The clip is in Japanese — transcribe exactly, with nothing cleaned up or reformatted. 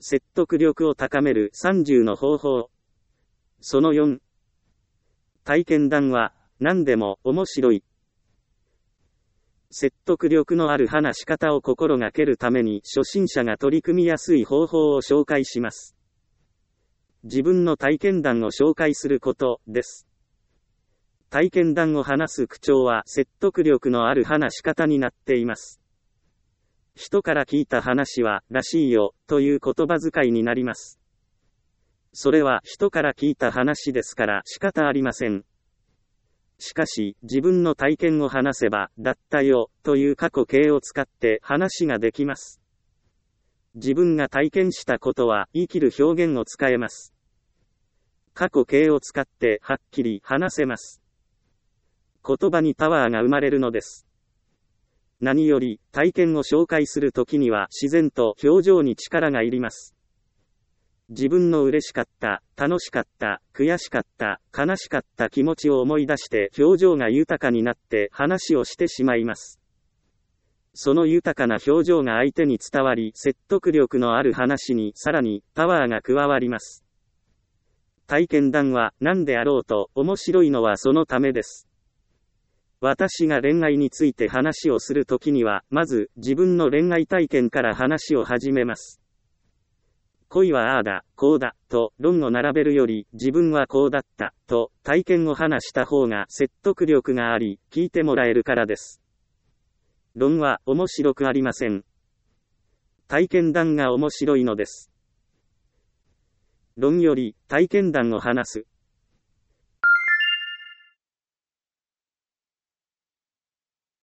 説得力を高めるさんじゅうの方法。そのよん。体験談は何でも面白い。説得力のある話し方を心がけるために初心者が取り組みやすい方法を紹介します。自分の体験談を紹介することです。体験談を話す口調は説得力のある話し方になっています。人から聞いた話はらしいよという言葉遣いになります。それは人から聞いた話ですから仕方ありません。しかし自分の体験を話せばだったよという過去形を使って話ができます。自分が体験したことは言い切る表現を使えます。過去形を使ってはっきり話せます。言葉にパワーが生まれるのです。何より体験を紹介するときには自然と表情に力がいります。自分の嬉しかった、楽しかった、悔しかった、悲しかった気持ちを思い出して表情が豊かになって話をしてしまいます。その豊かな表情が相手に伝わり、説得力のある話にさらにパワーが加わります。体験談は何であろうと面白いのはそのためです。私が恋愛について話をするときには、まず自分の恋愛体験から話を始めます。恋はああだ、こうだ、と論を並べるより、自分はこうだった、と体験を話した方が説得力があり、聞いてもらえるからです。論は面白くありません。体験談が面白いのです。論より体験談を話す。